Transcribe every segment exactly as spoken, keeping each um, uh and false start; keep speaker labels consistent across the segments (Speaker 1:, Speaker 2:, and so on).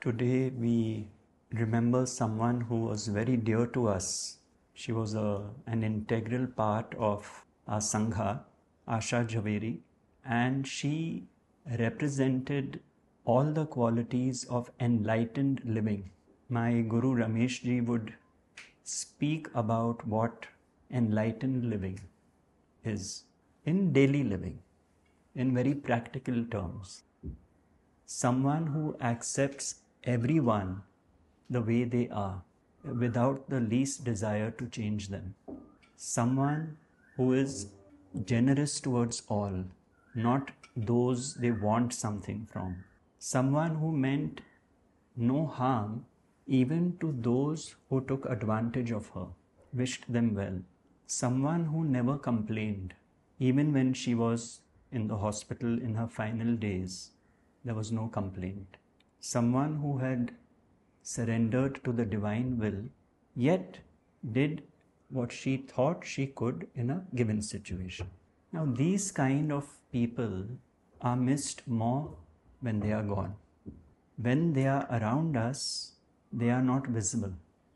Speaker 1: Today we remember someone who was very dear to us. She was a, an integral part of our Sangha, Asha Jhaveri, and she represented all the qualities of enlightened living. My Guru Ramesh ji would speak about what enlightened living is in daily living, in very practical terms. Someone who accepts everyone the way they are without the least desire to change them. Someone who is generous towards all, not those they want something from. Someone who meant no harm even to those who took advantage of her, wished them well. Someone who never complained, even when she was in the hospital in her final days. There was no complaint. Someone who had surrendered to the divine will, yet did what she thought she could in a given situation. Now, these kind of people are missed more when they are gone. When they are around us, they are not visible.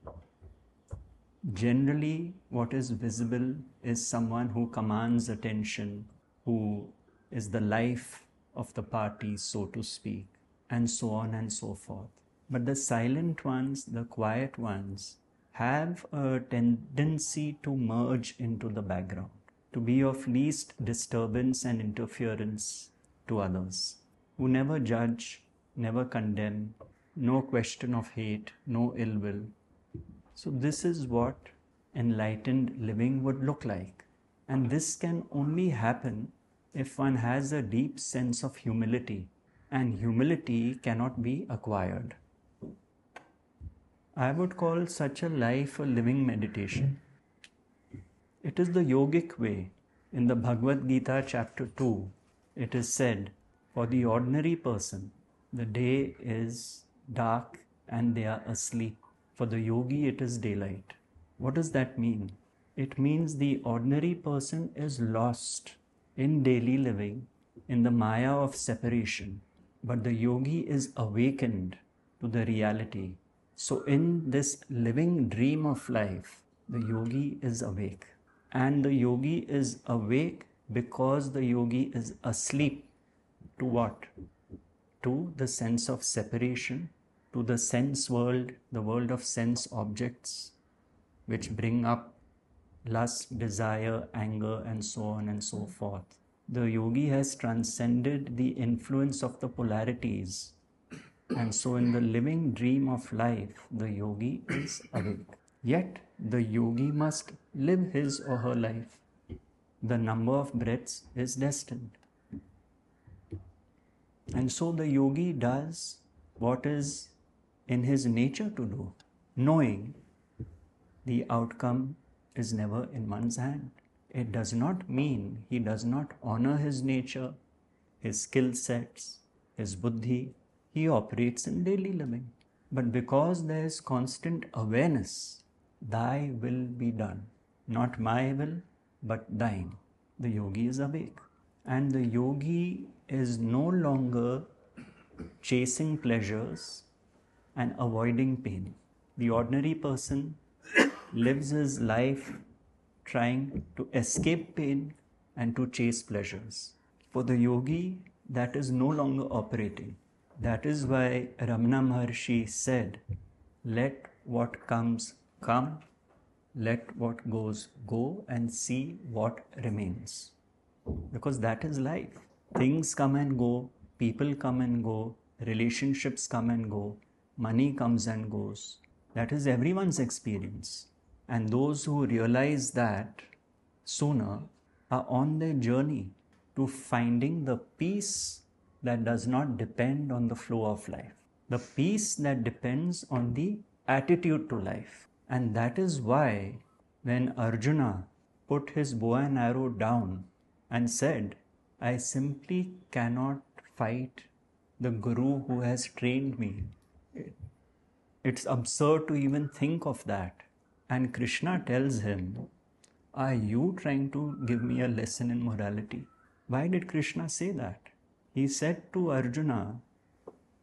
Speaker 1: Generally, what is visible is someone who commands attention, who is the life of the party, so to speak, and so on and so forth. But the silent ones, the quiet ones, have a tendency to merge into the background, to be of least disturbance and interference to others, who never judge, never condemn, no question of hate, no ill will. So this is what enlightened living would look like. And this can only happen if one has a deep sense of humility, and humility cannot be acquired. I would call such a life a living meditation. It is the yogic way. In the Bhagavad Gita chapter two, it is said, for the ordinary person, the day is dark and they are asleep. For the yogi, it is daylight. What does that mean? It means the ordinary person is lost in daily living, in the maya of separation, but the yogi is awakened to the reality. So in this living dream of life, the yogi is awake. And the yogi is awake because the yogi is asleep to what? To the sense of separation, to the sense world, the world of sense objects, which bring up lust, desire, anger, and so on and so forth. The yogi has transcended the influence of the polarities. And so in the living dream of life, the yogi is awake. Yet the yogi must live his or her life. The number of breaths is destined. And so the yogi does what is in his nature to do, knowing the outcome is never in one's hand. It does not mean he does not honor his nature, his skill sets, his buddhi. He operates in daily living. But because there is constant awareness, thy will be done. Not my will, but thine. The yogi is awake. And the yogi is no longer chasing pleasures and avoiding pain. The ordinary person lives his life trying to escape pain and to chase pleasures. For the yogi, that is no longer operating. That is why Ramana Maharshi said, let what comes come, let what goes go, and see what remains. Because that is life. Things come and go, people come and go, relationships come and go, money comes and goes. That is everyone's experience. And those who realize that sooner are on their journey to finding the peace that does not depend on the flow of life. The peace that depends on the attitude to life. And that is why when Arjuna put his bow and arrow down and said, I simply cannot fight the Guru who has trained me. It's absurd to even think of that. And Krishna tells him, are you trying to give me a lesson in morality? Why did Krishna say that? He said to Arjuna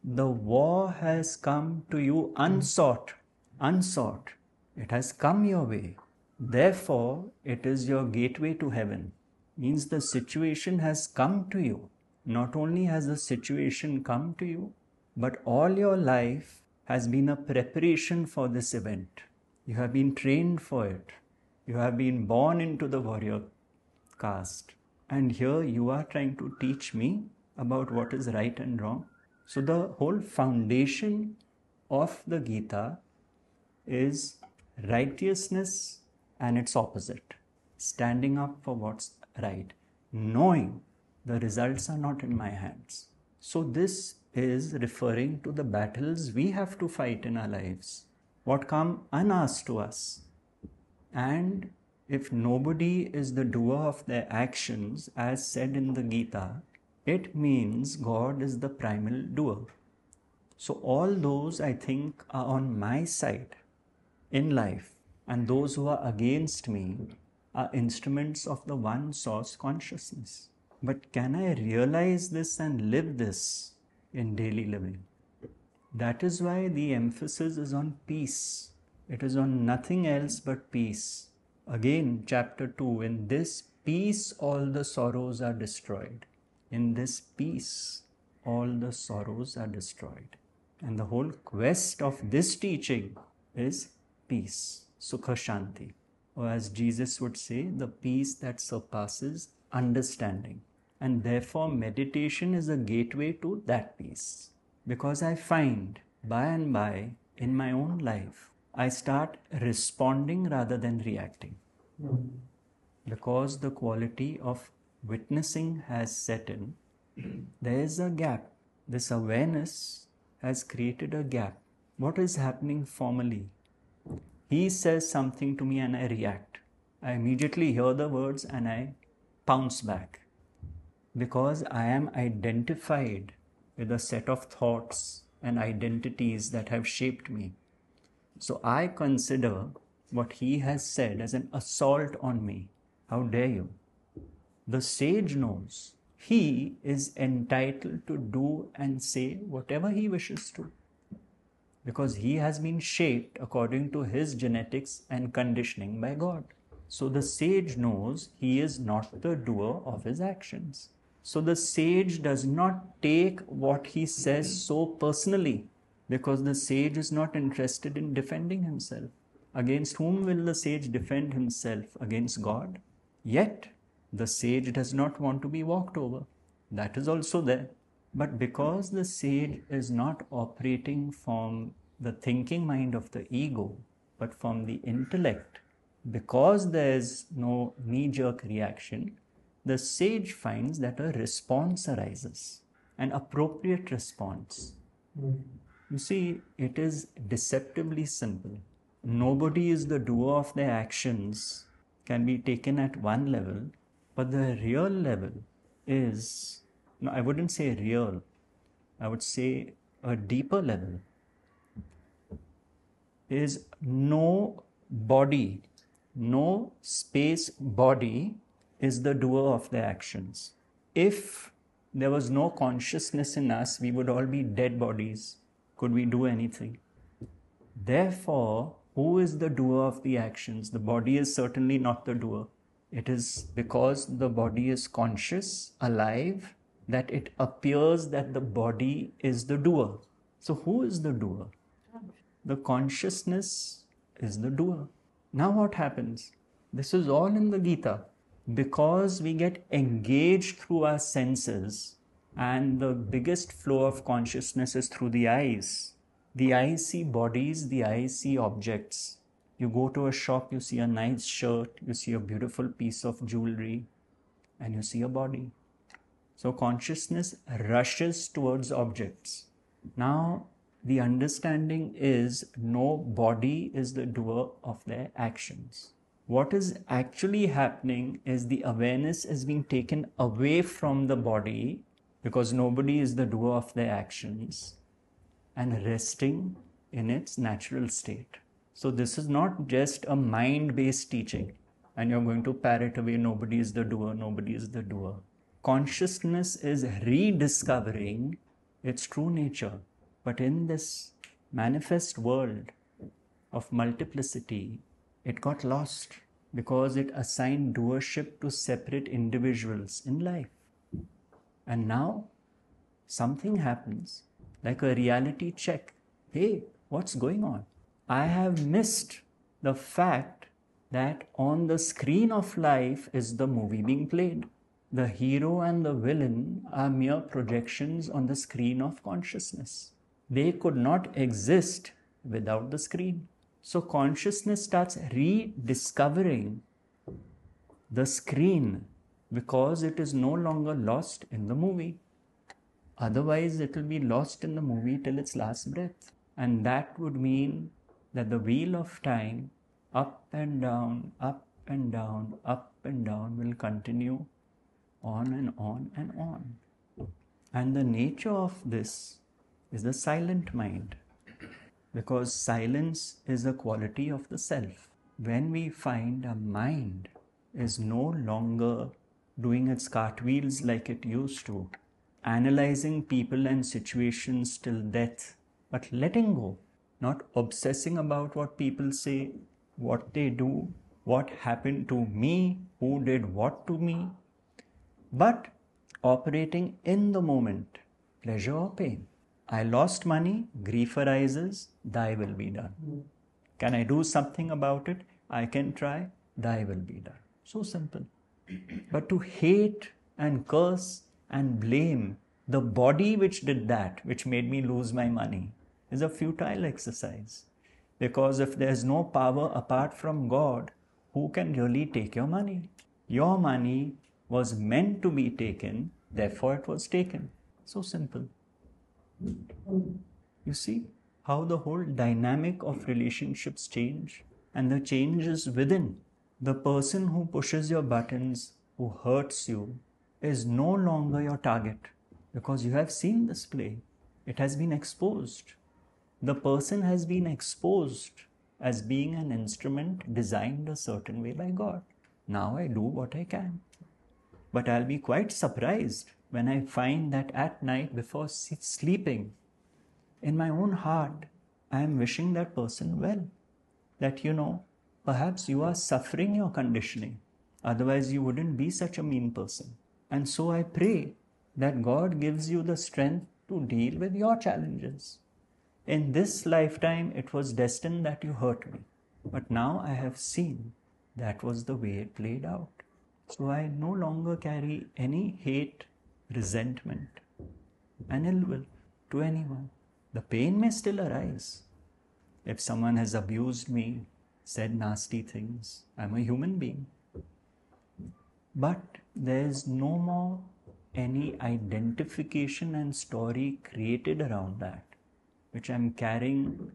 Speaker 1: The war has come to you unsought, unsought. It has come your way. Therefore, it is your gateway to heaven. Means the situation has come to you. Not only has the situation come to you, but all your life has been a preparation for this event. You have been trained for it. You have been born into the warrior caste. And here you are trying to teach me about what is right and wrong. So the whole foundation of the Gita is righteousness and its opposite. Standing up for what's right. Knowing the results are not in my hands. So this is referring to the battles we have to fight in our lives. What come unasked to us. And if nobody is the doer of their actions, as said in the Gita, it means God is the primal doer. So all those, I think, are on my side in life, and those who are against me are instruments of the one source consciousness. But can I realize this and live this in daily living? That is why the emphasis is on peace. It is on nothing else but peace. Again, chapter two, in this peace all the sorrows are destroyed. In this peace all the sorrows are destroyed. And the whole quest of this teaching is peace, Sukha Shanti. Or as Jesus would say, the peace that surpasses understanding. And therefore meditation is a gateway to that peace. Because I find by and by in my own life, I start responding rather than reacting. Mm-hmm. Because the quality of witnessing has set in, there is a gap. This awareness has created a gap. What is happening formally? He says something to me and I react. I immediately hear the words and I pounce back. Because I am identified with a set of thoughts and identities that have shaped me. So I consider what he has said as an assault on me. How dare you? The sage knows he is entitled to do and say whatever he wishes to, because he has been shaped according to his genetics and conditioning by God. So the sage knows he is not the doer of his actions. So the sage does not take what he says so personally, because the sage is not interested in defending himself. Against whom will the sage defend himself? Against God? Yet, the sage does not want to be walked over. That is also there. But because the sage is not operating from the thinking mind of the ego, but from the intellect, because there is no knee-jerk reaction, the sage finds that a response arises, an appropriate response. Mm. You see, it is deceptively simple. Nobody is the doer of their actions can be taken at one level, but the real level is, no, I wouldn't say real, I would say a deeper level, is no body, no space body is the doer of their actions. If there was no consciousness in us, we would all be dead bodies. Could we do anything? Therefore, who is the doer of the actions? The body is certainly not the doer. It is because the body is conscious, alive, that it appears that the body is the doer. So who is the doer? The consciousness is the doer. Now what happens? This is all in the Gita. Because we get engaged through our senses, and the biggest flow of consciousness is through the eyes. The eyes see bodies, the eyes see objects. You go to a shop, you see a nice shirt, you see a beautiful piece of jewelry, and you see a body. So consciousness rushes towards objects. Now, the understanding is no body is the doer of their actions. What is actually happening is the awareness is being taken away from the body, because nobody is the doer of their actions, and resting in its natural state. So this is not just a mind-based teaching and you're going to parrot away, nobody is the doer, nobody is the doer. Consciousness is rediscovering its true nature. But in this manifest world of multiplicity, it got lost because it assigned doership to separate individuals in life. And now something happens, like a reality check. Hey, what's going on? I have missed the fact that on the screen of life is the movie being played. The hero and the villain are mere projections on the screen of consciousness. They could not exist without the screen. So consciousness starts rediscovering the screen because it is no longer lost in the movie. Otherwise, it will be lost in the movie till its last breath. And that would mean that the wheel of time, up and down, up and down, up and down, will continue on and on and on. And the nature of this is the silent mind, because silence is a quality of the self. When we find a mind is no longer doing its cartwheels like it used to, analyzing people and situations till death, but letting go, not obsessing about what people say, what they do, what happened to me, who did what to me, but operating in the moment, pleasure or pain. I lost money, grief arises, thy will be done. Can I do something about it? I can try, thy will be done. So simple. But to hate and curse and blame the body which did that, which made me lose my money, is a futile exercise. Because if there's no power apart from God, who can really take your money? Your money was meant to be taken, therefore it was taken. So simple. You see how the whole dynamic of relationships change, and the change is within. The person who pushes your buttons, who hurts you, is no longer your target, because you have seen this play. It has been exposed. The person has been exposed as being an instrument designed a certain way by God. Now I do what I can. But I'll be quite surprised when I find that at night before sleeping, in my own heart, I am wishing that person well. That, you know, perhaps you are suffering your conditioning. Otherwise, you wouldn't be such a mean person. And so I pray that God gives you the strength to deal with your challenges. In this lifetime, it was destined that you hurt me. But now I have seen that was the way it played out. So I no longer carry any hate, resentment, and ill will to anyone. The pain may still arise. If someone has abused me, said nasty things, I'm a human being. But there is no more any identification and story created around that, which I'm carrying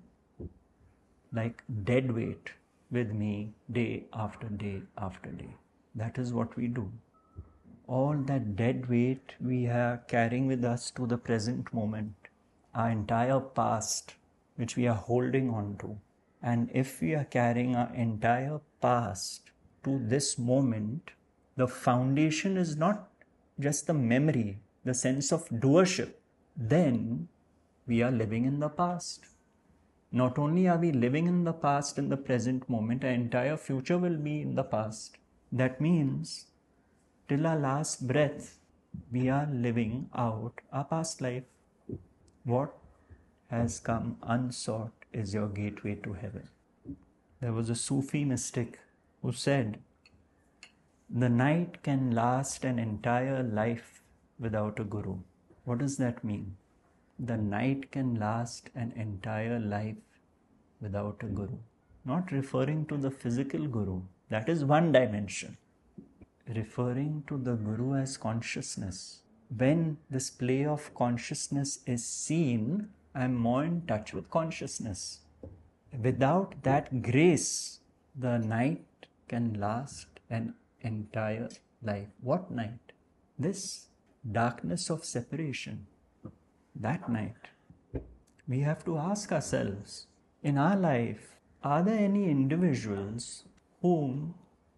Speaker 1: like dead weight with me day after day after day. That is what we do. All that dead weight we are carrying with us to the present moment, our entire past, which we are holding on to. And if we are carrying our entire past to this moment, the foundation is not just the memory, the sense of doership. Then we are living in the past. Not only are we living in the past in the present moment, our entire future will be in the past. That means till our last breath, we are living out our past life. What has come unsought is your gateway to heaven. There was a Sufi mystic who said, the night can last an entire life without a guru. What does that mean? The night can last an entire life without a guru. Not referring to the physical guru. That is one dimension. Referring to the guru as consciousness. When this play of consciousness is seen, I am more in touch with consciousness. Without that grace, the night can last an entire life. What night? This darkness of separation. That night. We have to ask ourselves, in our life, are there any individuals whom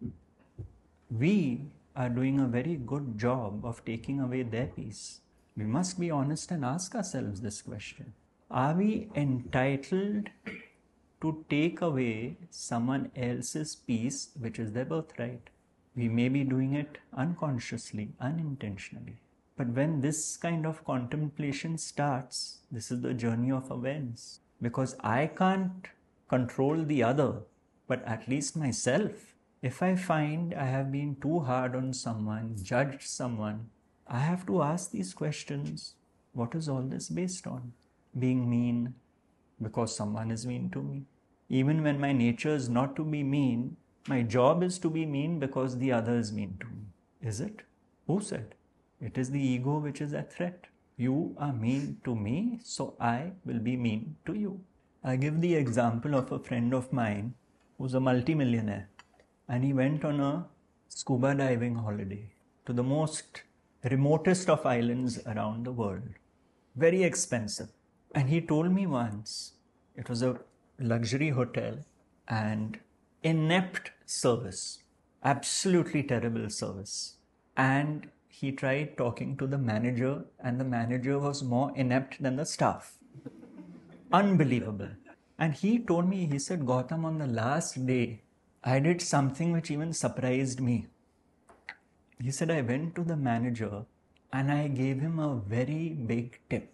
Speaker 1: we are doing a very good job of taking away their peace? We must be honest and ask ourselves this question. Are we entitled to take away someone else's peace, which is their birthright? We may be doing it unconsciously, unintentionally. But when this kind of contemplation starts, this is the journey of awareness. Because I can't control the other, but at least myself. If I find I have been too hard on someone, judged someone, I have to ask these questions. What is all this based on? Being mean because someone is mean to me. Even when my nature is not to be mean, my job is to be mean because the other is mean to me. Is it? Who said? It is the ego which is at threat. You are mean to me, so I will be mean to you. I give the example of a friend of mine who's a multimillionaire, and he went on a scuba diving holiday to the most remotest of islands around the world. Very expensive. And he told me once, it was a luxury hotel and inept service, absolutely terrible service. And he tried talking to the manager, and the manager was more inept than the staff. Unbelievable. And he told me, he said, Gautam, on the last day, I did something which even surprised me. He said, I went to the manager and I gave him a very big tip.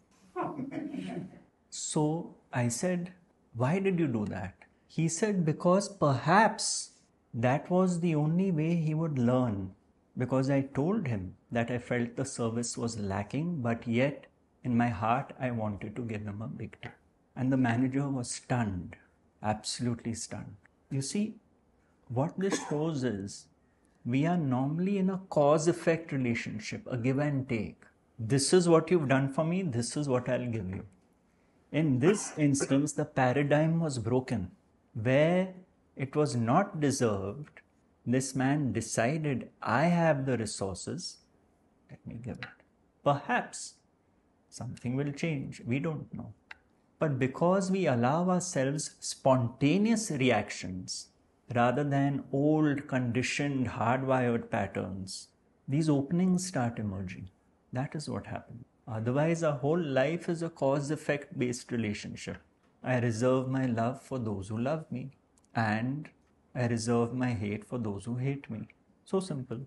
Speaker 1: So I said, why did you do that? He said, because perhaps that was the only way he would learn. Because I told him that I felt the service was lacking, but yet in my heart I wanted to give him a big tip. And the manager was stunned, absolutely stunned. You see, what this shows is we are normally in a cause-effect relationship, a give and take. This is what you've done for me, this is what I'll give you. In this instance, the paradigm was broken. Where it was not deserved, this man decided, I have the resources, let me give it. Perhaps something will change, we don't know. But because we allow ourselves spontaneous reactions rather than old, conditioned, hardwired patterns, these openings start emerging. That is what happens. Otherwise, our whole life is a cause-effect based relationship. I reserve my love for those who love me, and I reserve my hate for those who hate me. So simple.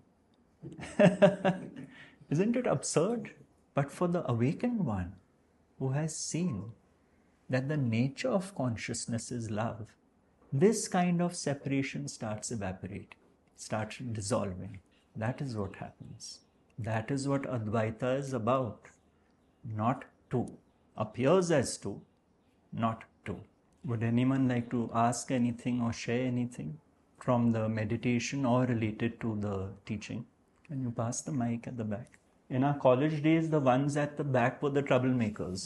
Speaker 1: Isn't it absurd? But for the awakened one who has seen that the nature of consciousness is love, this kind of separation starts evaporating, starts dissolving. That is what happens. That is what Advaita is about. Not two. Appears as two, not two. Would anyone like to ask anything or share anything from the meditation or related to the teaching? Can you pass the mic at the back? In our college days, the ones at the back were the troublemakers.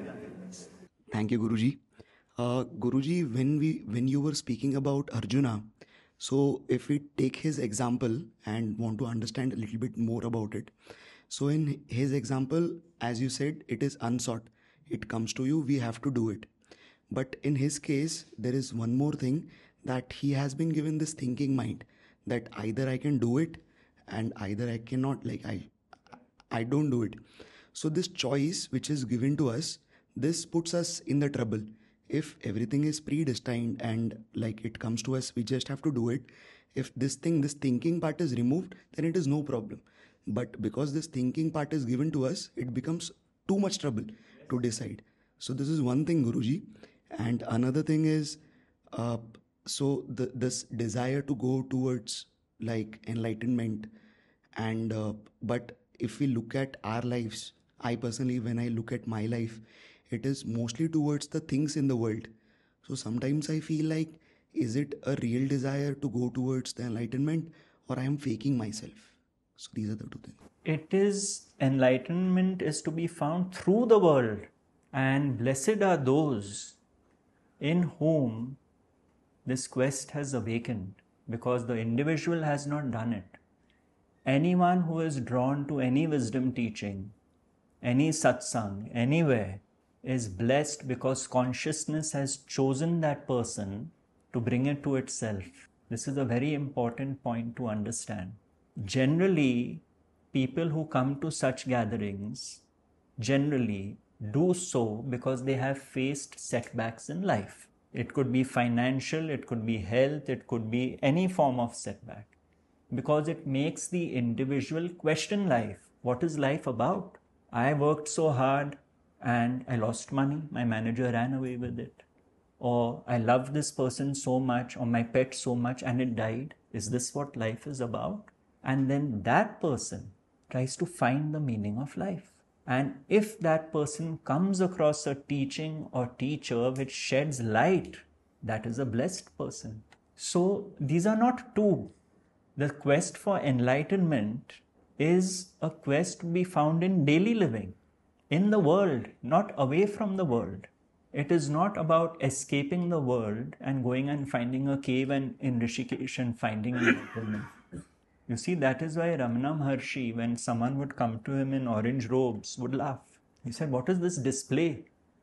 Speaker 2: Thank you, Guruji. Uh, Guruji, when we when you were speaking about Arjuna, so if we take his example and want to understand a little bit more about it, so in his example, as you said, it is unsought. It comes to you, we have to do it. But in his case, there is one more thing, that he has been given this thinking mind that either I can do it and either I cannot, like I, I don't do it. So this choice which is given to us, this puts us in the trouble. If everything is predestined and like it comes to us, we just have to do it. If this thing, this thinking part is removed, then it is no problem. But because this thinking part is given to us, it becomes too much trouble to decide. So this is one thing, Guruji. And another thing is, uh, so the, this desire to go towards like enlightenment, and uh, but if we look at our lives, I personally, when I look at my life, it is mostly towards the things in the world. So sometimes I feel like, is it a real desire to go towards the enlightenment, or I am faking myself? So these are the two things.
Speaker 1: It is, enlightenment is to be found through the world. And blessed are those in whom this quest has awakened, because the individual has not done it. Anyone who is drawn to any wisdom teaching, any satsang, anywhere, is blessed because consciousness has chosen that person to bring it to itself. This is a very important point to understand. Generally, people who come to such gatherings, generally, do so because they have faced setbacks in life. It could be financial, it could be health, it could be any form of setback. Because it makes the individual question life. What is life about? I worked so hard and I lost money. My manager ran away with it. Or I loved this person so much, or my pet so much, and it died. Is this what life is about? And then that person tries to find the meaning of life. And if that person comes across a teaching or teacher which sheds light, that is a blessed person. So these are not two. The quest for enlightenment is a quest to be found in daily living, in the world, not away from the world. It is not about escaping the world and going and finding a cave and in Rishikesh and finding enlightenment. You see, that is why Ramana Maharshi, when someone would come to him in orange robes, would laugh. He said, what is this display?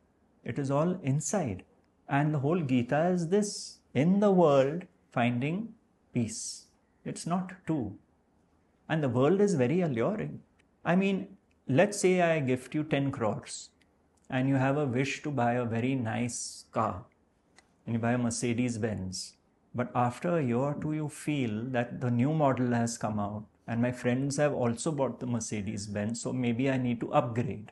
Speaker 1: It is all inside. And the whole Gita is this, in the world, finding peace. It's not two. And the world is very alluring. I mean, let's say I gift you ten crores and you have a wish to buy a very nice car and you buy a Mercedes Benz. But after a year or two, you feel that the new model has come out and my friends have also bought the Mercedes Benz, so maybe I need to upgrade.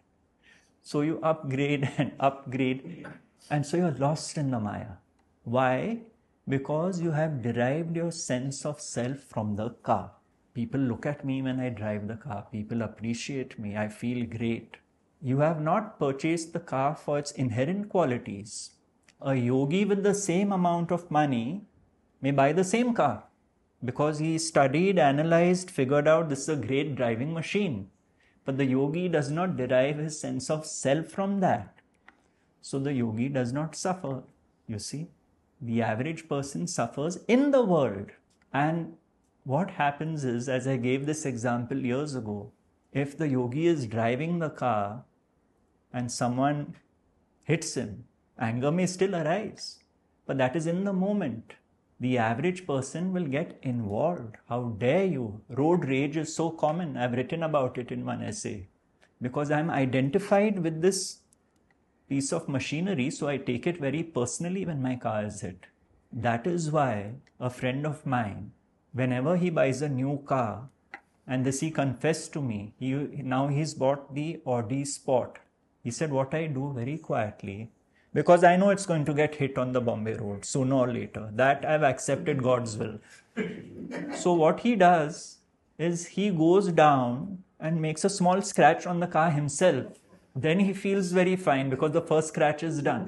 Speaker 1: So you upgrade and upgrade, and so you're lost in the Maya. Why? Because you have derived your sense of self from the car. People look at me when I drive the car. People appreciate me. I feel great. You have not purchased the car for its inherent qualities. A yogi with the same amount of money may buy the same car because he studied, analyzed, figured out this is a great driving machine. But the yogi does not derive his sense of self from that. So the yogi does not suffer, you see. The average person suffers in the world. And what happens is, as I gave this example years ago, if the yogi is driving the car and someone hits him, anger may still arise. But that is in the moment. The average person will get involved. How dare you? Road rage is so common. I've written about it in one essay. Because I'm identified with this piece of machinery, so I take it very personally when my car is hit. That is why a friend of mine, whenever he buys a new car, and this he confessed to me, he, now he's bought the Audi Sport. He said, what I do very quietly, because I know it's going to get hit on the Bombay road sooner or later. That I've accepted God's will. So what he does is he goes down and makes a small scratch on the car himself. Then he feels very fine because the first scratch is done.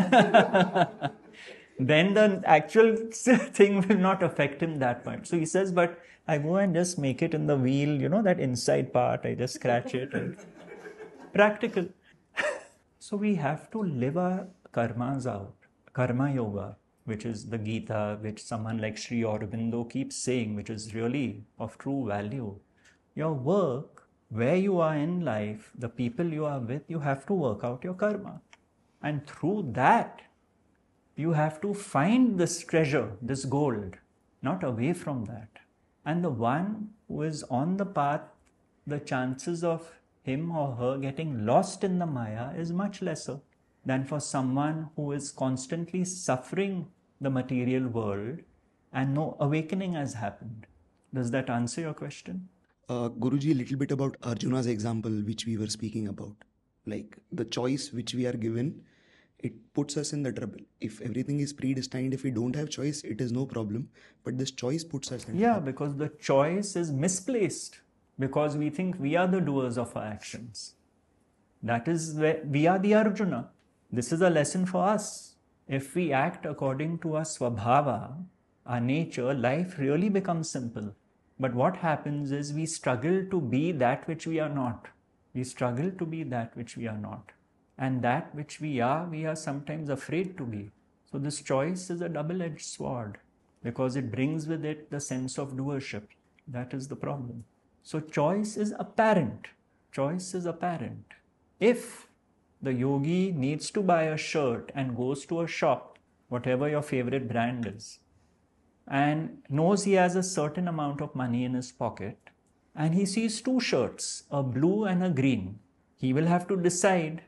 Speaker 1: Then the actual thing will not affect him that much. So he says, but I go and just make it in the wheel, you know, that inside part, I just scratch it. And practical. So we have to live our karmas out. Karma yoga, which is the Gita, which someone like Sri Aurobindo keeps saying, which is really of true value. Your work, where you are in life, the people you are with, you have to work out your karma. And through that, you have to find this treasure, this gold, not away from that. And the one who is on the path, the chances of him or her getting lost in the Maya is much lesser than for someone who is constantly suffering the material world and no awakening has happened. Does that answer your question?
Speaker 2: Uh, Guruji, a little bit about Arjuna's example, which we were speaking about. Like the choice which we are given, it puts us in the trouble. If everything is predestined, if we don't have choice, it is no problem. But this choice puts us in
Speaker 1: Yeah,
Speaker 2: trouble.
Speaker 1: because the choice is misplaced. Because we think we are the doers of our actions. That is where we are the Arjuna. This is a lesson for us. If we act according to our swabhava, our nature, life really becomes simple. But what happens is we struggle to be that which we are not. We struggle to be that which we are not. And that which we are, we are sometimes afraid to be. So this choice is a double-edged sword because it brings with it the sense of doership. That is the problem. So choice is apparent. Choice is apparent. If the yogi needs to buy a shirt and goes to a shop, whatever your favorite brand is, and knows he has a certain amount of money in his pocket, and he sees two shirts, a blue and a green, he will have to decide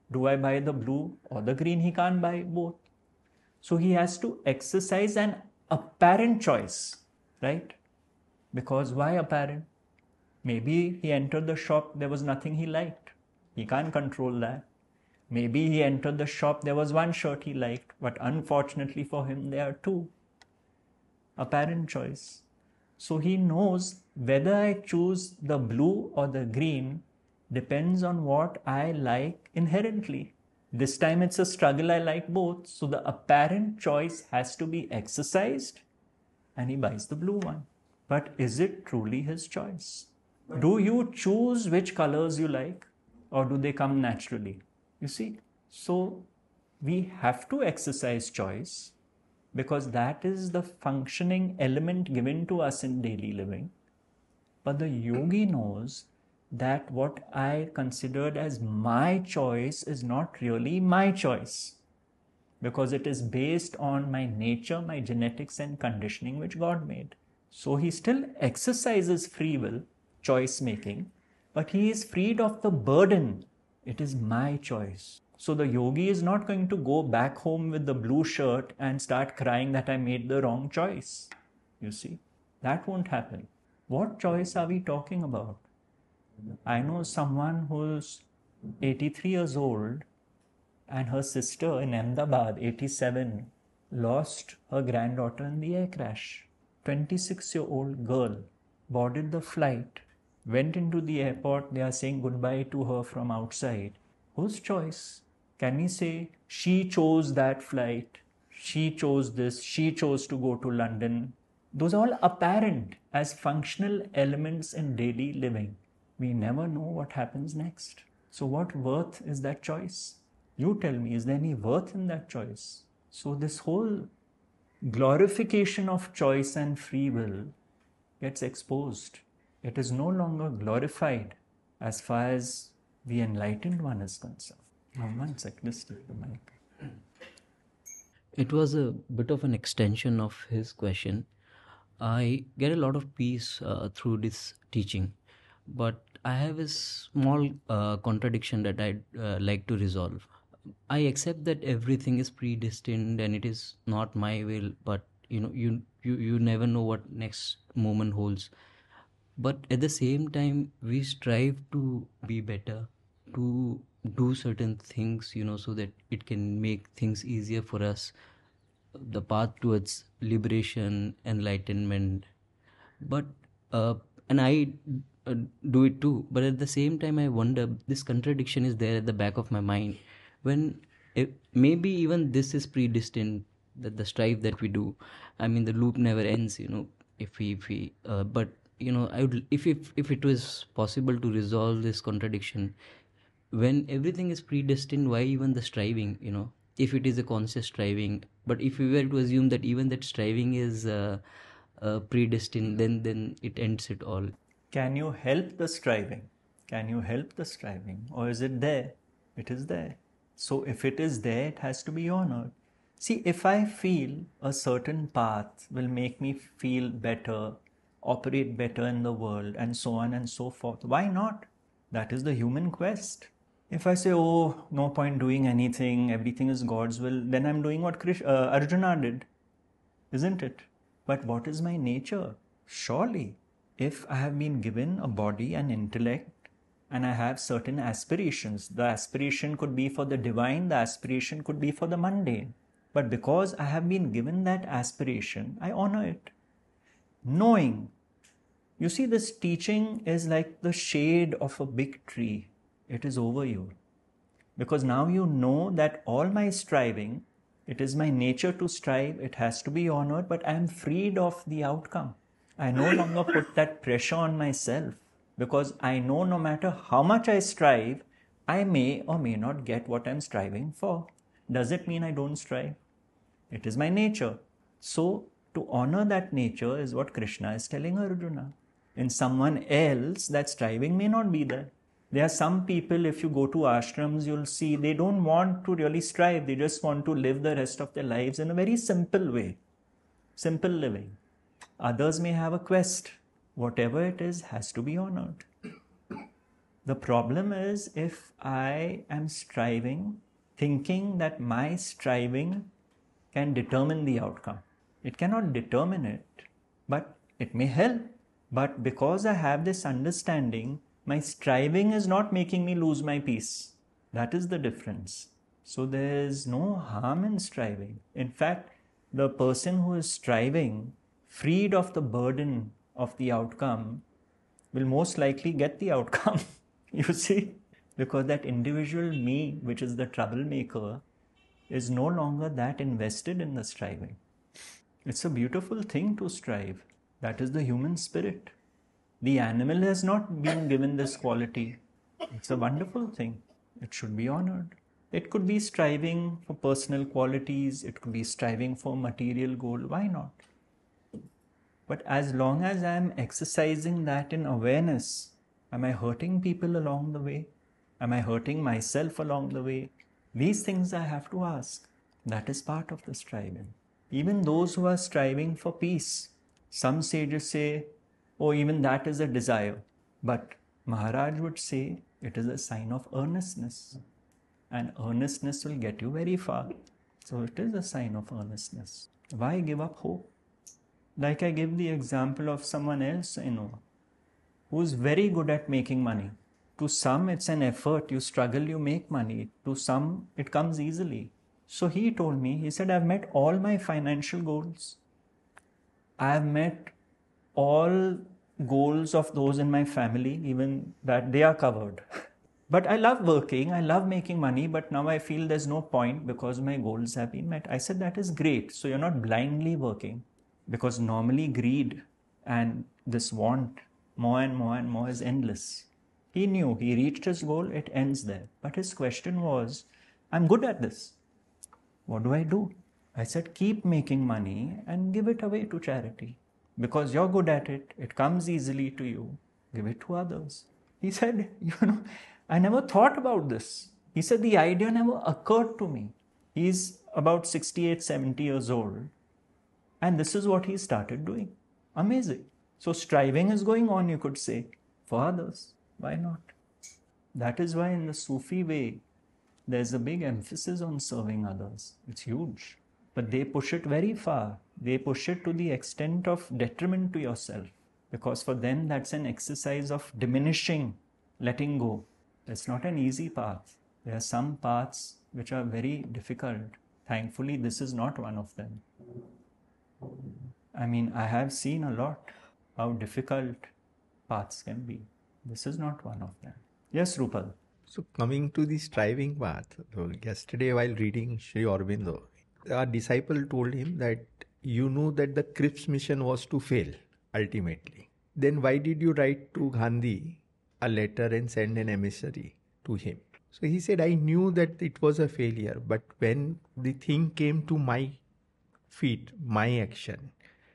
Speaker 1: Do I buy the blue or the green? He can't buy both. So he has to exercise an apparent choice, right? Because why apparent? Maybe he entered the shop, there was nothing he liked. He can't control that. Maybe he entered the shop, there was one shirt he liked, but unfortunately for him, there are two. Apparent choice. So he knows whether I choose the blue or the green depends on what I like inherently. This time it's a struggle, I like both. So the apparent choice has to be exercised and he buys the blue one. But is it truly his choice? Do you choose which colors you like or do they come naturally? You see, so we have to exercise choice because that is the functioning element given to us in daily living. But the yogi knows that what I considered as my choice is not really my choice because it is based on my nature, my genetics and conditioning which God made. So he still exercises free will, choice making, but he is freed of the burden. It is my choice. So the yogi is not going to go back home with the blue shirt and start crying that I made the wrong choice. You see, that won't happen. What choice are we talking about? I know someone who's eighty-three years old and her sister in Ahmedabad, eighty-seven, lost her granddaughter in the air crash. twenty-six-year-old girl boarded the flight, went into the airport, they are saying goodbye to her from outside. Whose choice? Can we say she chose that flight, she chose this, she chose to go to London? Those are all apparent as functional elements in daily living. We never know what happens next. So what worth is that choice? You tell me, is there any worth in that choice? So this whole glorification of choice and free will gets exposed. It is no longer glorified as far as the enlightened one is concerned. Now, one sec, just take the mic.
Speaker 3: It was a bit of an extension of his question. I get a lot of peace uh, through this teaching, but I have a small uh, contradiction that I'd uh, like to resolve. I accept that everything is predestined and it is not my will, but you know, you you you never know what next moment holds. But at the same time, we strive to be better, to do certain things, you know, so that it can make things easier for us. The path towards liberation, enlightenment. But uh, and I uh, do it too. But at the same time, I wonder this contradiction is there at the back of my mind. When it, maybe even this is predestined, that the strife that we do, I mean, the loop never ends. You know, if we if we uh, but you know, I would if if if it was possible to resolve this contradiction, when everything is predestined, why even the striving? You know, if it is a conscious striving, but if we were to assume that even that striving is uh, uh, predestined, then then it ends it all.
Speaker 1: Can you help the striving? Can you help the striving? Or is it there? It is there. So if it is there, it has to be honored. See, if I feel a certain path will make me feel better, operate better in the world, and so on and so forth, why not? That is the human quest. If I say, oh, no point doing anything, everything is God's will, then I'm doing what Krish, uh, Arjuna did, isn't it? But what is my nature? Surely, if I have been given a body and intellect, and I have certain aspirations, the aspiration could be for the divine, the aspiration could be for the mundane. But because I have been given that aspiration, I honor it. Knowing. You see, this teaching is like the shade of a big tree. It is over you. Because now you know that all my striving, it is my nature to strive, it has to be honored, but I am freed of the outcome. I no longer put that pressure on myself because I know no matter how much I strive, I may or may not get what I'm striving for. Does it mean I don't strive? It is my nature. So, to honor that nature is what Krishna is telling Arjuna. In someone else, that striving may not be there. There are some people, if you go to ashrams, you'll see they don't want to really strive. They just want to live the rest of their lives in a very simple way. Simple living. Others may have a quest. Whatever it is has to be honored. The problem is if I am striving, thinking that my striving can determine the outcome. It cannot determine it, but it may help. But because I have this understanding, my striving is not making me lose my peace. That is the difference. So there is no harm in striving. In fact, the person who is striving, freed of the burden of the outcome, will most likely get the outcome. You see? Because that individual me, which is the troublemaker, is no longer that invested in the striving. It's a beautiful thing to strive. That is the human spirit. The animal has not been given this quality. It's a wonderful thing. It should be honored. It could be striving for personal qualities. It could be striving for material goal. Why not? But as long as I am exercising that in awareness, am I hurting people along the way? Am I hurting myself along the way? These things I have to ask. That is part of the striving. Even those who are striving for peace, some sages say, oh, even that is a desire. But Maharaj would say it is a sign of earnestness. And earnestness will get you very far. So it is a sign of earnestness. Why give up hope? Like I give the example of someone else I know who is very good at making money. To some, it's an effort. You struggle, you make money. To some, it comes easily. So he told me, he said, I've met all my financial goals. I've met all goals of those in my family, even that they are covered. But I love working, I love making money, but now I feel there's no point because my goals have been met. I said, that is great. So you're not blindly working, because normally greed and this want more and more and more is endless. He knew he reached his goal, it ends there. But his question was, I'm good at this. What do I do? I said, keep making money and give it away to charity. Because you're good at it, it comes easily to you. Give it to others. He said, you know, I never thought about this. He said, the idea never occurred to me. He's about sixty-eight, seventy years old. And this is what he started doing. Amazing. So striving is going on, you could say, for others. Why not? That is why in the Sufi way, there's a big emphasis on serving others. It's huge. But they push it very far. They push it to the extent of detriment to yourself. Because for them, that's an exercise of diminishing, letting go. It's not an easy path. There are some paths which are very difficult. Thankfully, this is not one of them. I mean, I have seen a lot how difficult paths can be. This is not one of them. Yes, Rupal.
Speaker 4: So coming to the striving path, so yesterday while reading Sri Aurobindo, our disciple told him that you knew that the Cripps mission was to fail ultimately. Then why did you write to Gandhi a letter and send an emissary to him? So he said, I knew that it was a failure, but when the thing came to my feet, my action,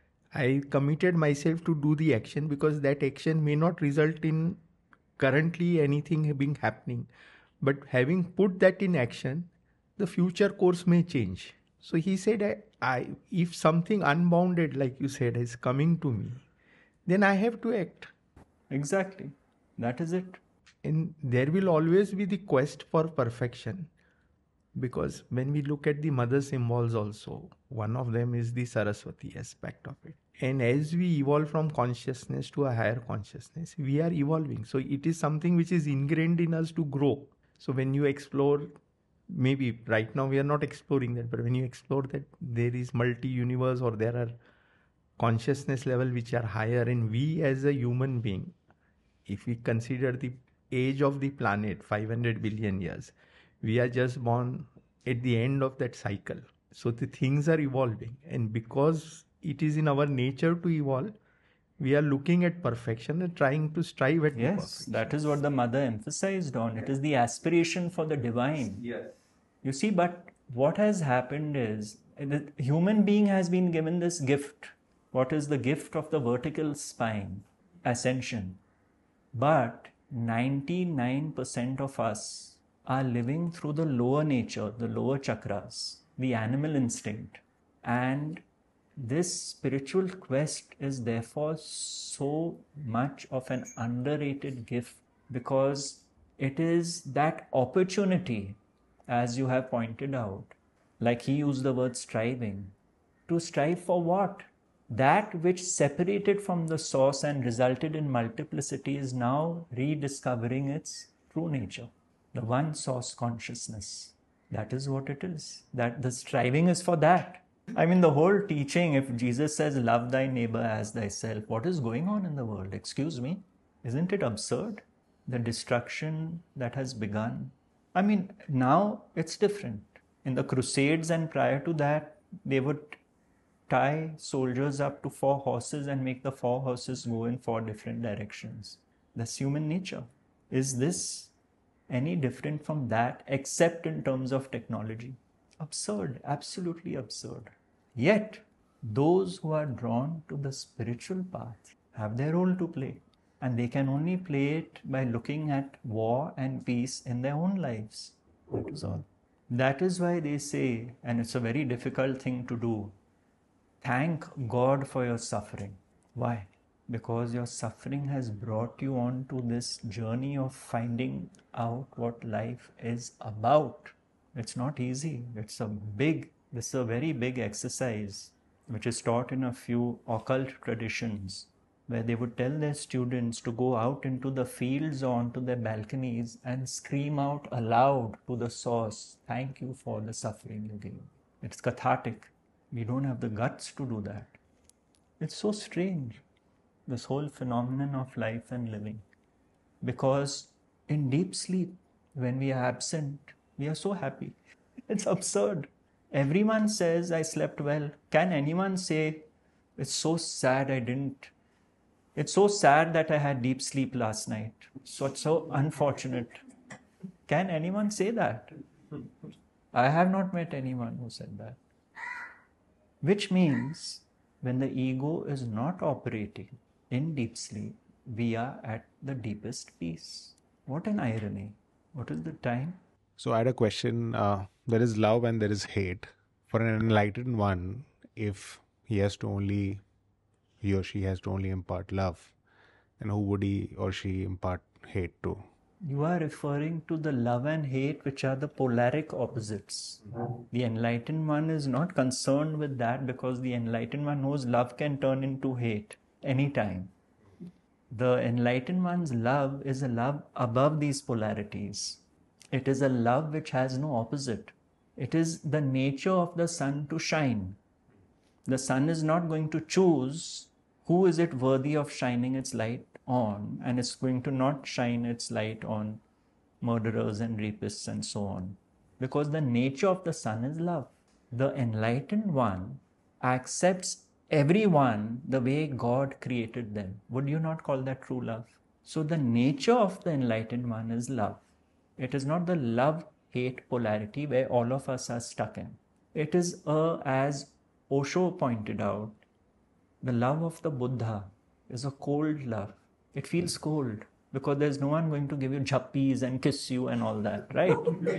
Speaker 4: I committed myself to do the action because that action may not result in currently anything being happening. But having put that in action, the future course may change. So he said, I, I, if something unbounded, like you said, is coming to me, then I have to act.
Speaker 1: Exactly. That is it.
Speaker 4: And there will always be the quest for perfection. Because when we look at the mother symbols also, one of them is the Saraswati aspect of it. And as we evolve from consciousness to a higher consciousness, we are evolving. So it is something which is ingrained in us to grow. So when you explore, maybe right now we are not exploring that, but when you explore that there is multi-universe or there are consciousness level which are higher, and we as a human being, if we consider the age of the planet, five hundred billion years, we are just born at the end of that cycle. So the things are evolving, and because it is in our nature to evolve, we are looking at perfection and trying to strive at
Speaker 1: Yes,
Speaker 4: perfection.
Speaker 1: that is what the mother emphasized on. It is the aspiration for the divine.
Speaker 4: Yes.
Speaker 1: You see, but what has happened is the human being has been given this gift. What is the gift of the vertical spine? Ascension. But ninety-nine percent of us are living through the lower nature, the lower chakras, the animal instinct. And this spiritual quest is therefore so much of an underrated gift, because It is that opportunity, as you have pointed out, like he used the word striving. To strive for what? That which separated from the source and resulted in multiplicity is now rediscovering its true nature. The one source consciousness. That is what it is. That the striving is for that. I mean, the whole teaching, if Jesus says, love thy neighbor as thyself, what is going on in the world? Excuse me? Isn't it absurd? The destruction that has begun. I mean, now it's different. In the Crusades and prior to that, they would tie soldiers up to four horses and make the four horses go in four different directions. That's human nature. Is this any different from that except in terms of technology? Absurd, absolutely absurd. Yet, those who are drawn to the spiritual path have their role to play. And they can only play it by looking at war and peace in their own lives. That is all. That is why they say, and it's a very difficult thing to do, thank God for your suffering. Why? Because your suffering has brought you on to this journey of finding out what life is about. It's not easy. It's a big, this is a very big exercise, which is taught in a few occult traditions, where they would tell their students to go out into the fields or onto their balconies and scream out aloud to the source, thank you for the suffering you gave. It's cathartic. We don't have the guts to do that. It's so strange, this whole phenomenon of life and living. Because in deep sleep, when we are absent, we are so happy. It's absurd. Everyone says, I slept well. Can anyone say, it's so sad I didn't? It's so sad that I had deep sleep last night. So it's so unfortunate. Can anyone say that? I have not met anyone who said that. Which means when the ego is not operating in deep sleep, we are at the deepest peace. What an irony. What is the time?
Speaker 5: So I had a question. Uh, there is love and there is hate. For an enlightened one, if he has to only, he or she has to only impart love, then who would he or she impart hate to?
Speaker 1: You are referring to the love and hate, which are the polaric opposites. Mm-hmm. The enlightened one is not concerned with that because the enlightened one knows love can turn into hate anytime. The enlightened one's love is a love above these polarities. It is a love which has no opposite. It is the nature of the sun to shine. The sun is not going to choose who is it worthy of shining its light on, and it's going to not shine its light on murderers and rapists and so on. Because the nature of the sun is love. The enlightened one accepts everyone the way God created them. Would you not call that true love? So the nature of the enlightened one is love. It is not the love-hate polarity where all of us are stuck in. It is, a, as Osho pointed out, the love of the Buddha is a cold love. It feels cold because there's no one going to give you jhappis and kiss you and all that, right?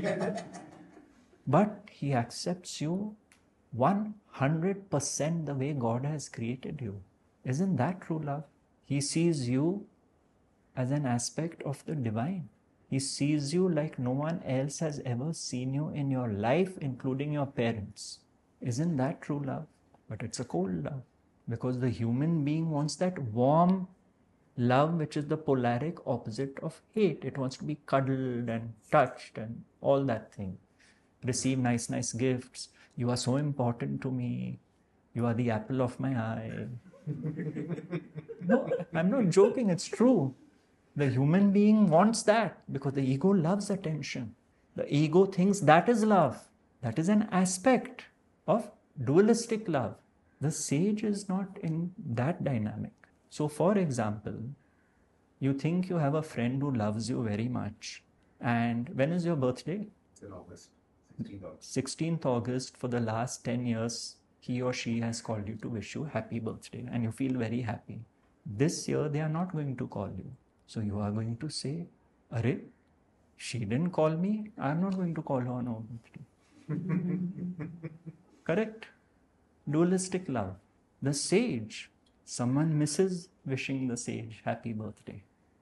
Speaker 1: But he accepts you one hundred percent the way God has created you. Isn't that true love? He sees you as an aspect of the divine. He sees you like no one else has ever seen you in your life, including your parents. Isn't that true love? But it's a cold love because the human being wants that warm love, which is the polaric opposite of hate. It wants to be cuddled and touched and all that thing. Receive nice, nice gifts. You are so important to me. You are the apple of my eye. No, I'm not joking. It's true. The human being wants that because the ego loves attention. The ego thinks that is love. That is an aspect of dualistic love. The sage is not in that dynamic. So, for example, you think you have a friend who loves you very much. And when is your birthday?
Speaker 5: It's in August. sixteenth August.
Speaker 1: sixteenth August, for the last ten years, he or she has called you to wish you happy birthday and you feel very happy. This year, they are not going to call you. So you are going to say, Arey, she didn't call me, I'm not going to call her on her birthday. Correct? Dualistic love. The sage, someone misses wishing the sage happy birthday.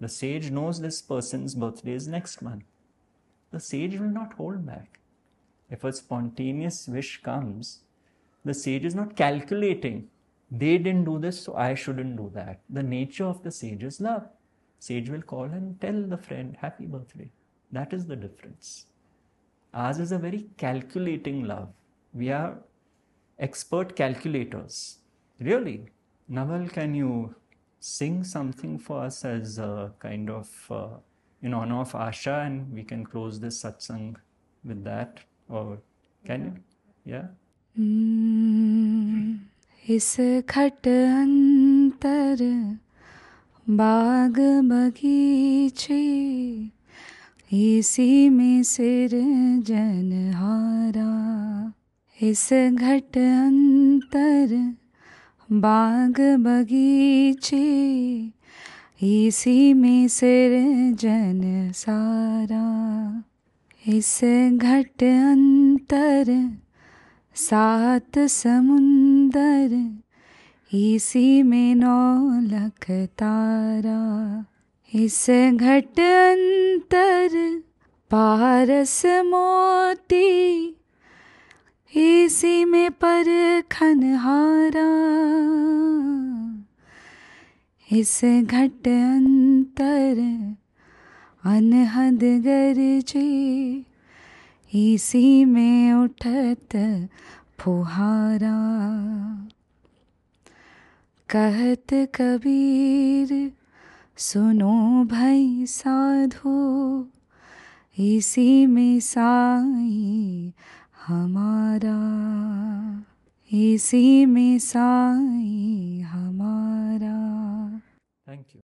Speaker 1: The sage knows this person's birthday is next month. The sage will not hold back. If a spontaneous wish comes, the sage is not calculating. They didn't do this, so I shouldn't do that. The nature of the sage is love. Sage will call and tell the friend, happy birthday. That is the difference. Ours is a very calculating love. We are expert calculators. Really. Naval, can you sing something for us as a kind of uh, in honor of Asha, and we can close this satsang with that? Or can you? Yeah?
Speaker 6: Hmm. इस घट अंतर बाग बगीचे इसी में सिरजनहारा. इस घट अंतर बाग बगीचे इसी में सिरजन सारा. इस घट अंतर सात समुंदर इसी में नौ लख तारा. इस घट अंतर पारस मोती इसी में परखन हारा. इस घट अंतर अनहद गरजे इसी में उठत फुहारा. कहत कबीर सुनो भई साधो इसी में साईं हमारा. इसी में साईं हमारा.
Speaker 1: Thank you.